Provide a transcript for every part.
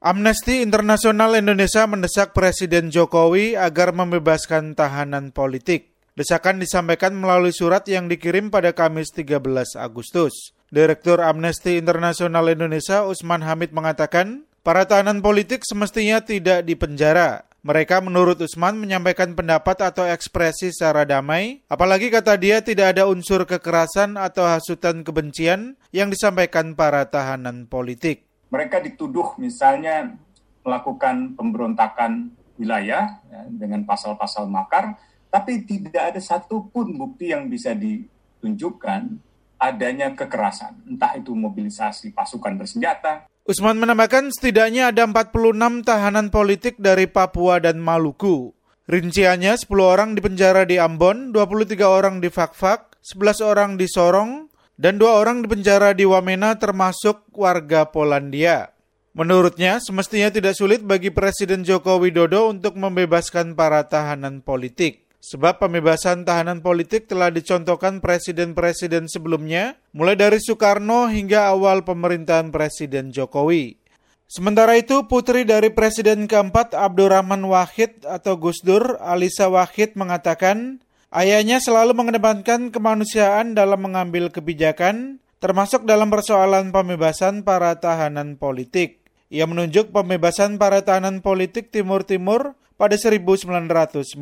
Amnesty Internasional Indonesia mendesak Presiden Jokowi agar membebaskan tahanan politik. Desakan disampaikan melalui surat yang dikirim pada Kamis 13 Agustus. Direktur Amnesty Internasional Indonesia Usman Hamid mengatakan, para tahanan politik semestinya tidak dipenjara. Mereka menurut Usman menyampaikan pendapat atau ekspresi secara damai, apalagi kata dia tidak ada unsur kekerasan atau hasutan kebencian yang disampaikan para tahanan politik. Mereka dituduh misalnya melakukan pemberontakan wilayah dengan pasal-pasal makar, tapi tidak ada satupun bukti yang bisa ditunjukkan adanya kekerasan, entah itu mobilisasi pasukan bersenjata. Usman menambahkan setidaknya ada 46 tahanan politik dari Papua dan Maluku. Rinciannya 10 orang dipenjara di Ambon, 23 orang di Fakfak, 11 orang di Sorong, dan 2 orang dipenjara di Wamena termasuk warga Polandia. Menurutnya, semestinya tidak sulit bagi Presiden Joko Widodo untuk membebaskan para tahanan politik. Sebab pembebasan tahanan politik telah dicontohkan presiden-presiden sebelumnya, mulai dari Soekarno hingga awal pemerintahan Presiden Jokowi. Sementara itu, putri dari Presiden keempat Abdurrahman Wahid atau Gus Dur, Alisa Wahid mengatakan, ayahnya selalu mengedepankan kemanusiaan dalam mengambil kebijakan, termasuk dalam persoalan pembebasan para tahanan politik. Ia menunjuk pembebasan para tahanan politik Timur-Timur pada 1999.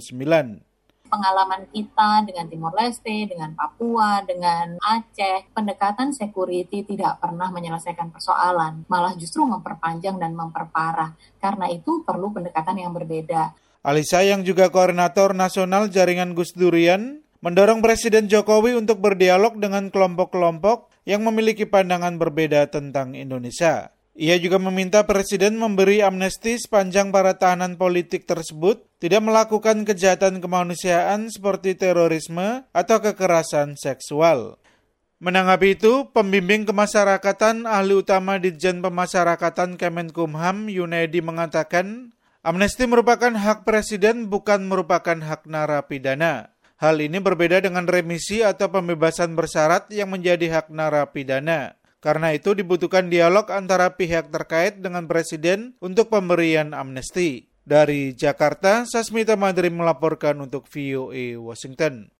Pengalaman kita dengan Timor Leste, dengan Papua, dengan Aceh, pendekatan security tidak pernah menyelesaikan persoalan, malah justru memperpanjang dan memperparah. Karena itu perlu pendekatan yang berbeda. Alisa yang juga koordinator nasional jaringan Gus Durian mendorong Presiden Jokowi untuk berdialog dengan kelompok-kelompok yang memiliki pandangan berbeda tentang Indonesia. Ia juga meminta Presiden memberi amnesti sepanjang para tahanan politik tersebut tidak melakukan kejahatan kemanusiaan seperti terorisme atau kekerasan seksual. Menanggapi itu, pembimbing kemasyarakatan ahli utama Ditjen Pemasyarakatan Kemenkumham Yunedi mengatakan, amnesti merupakan hak Presiden bukan merupakan hak narapidana. Hal ini berbeda dengan remisi atau pembebasan bersyarat yang menjadi hak narapidana. Karena itu dibutuhkan dialog antara pihak terkait dengan Presiden untuk pemberian amnesti. Dari Jakarta, Sasmita Madrim melaporkan untuk VOA Washington.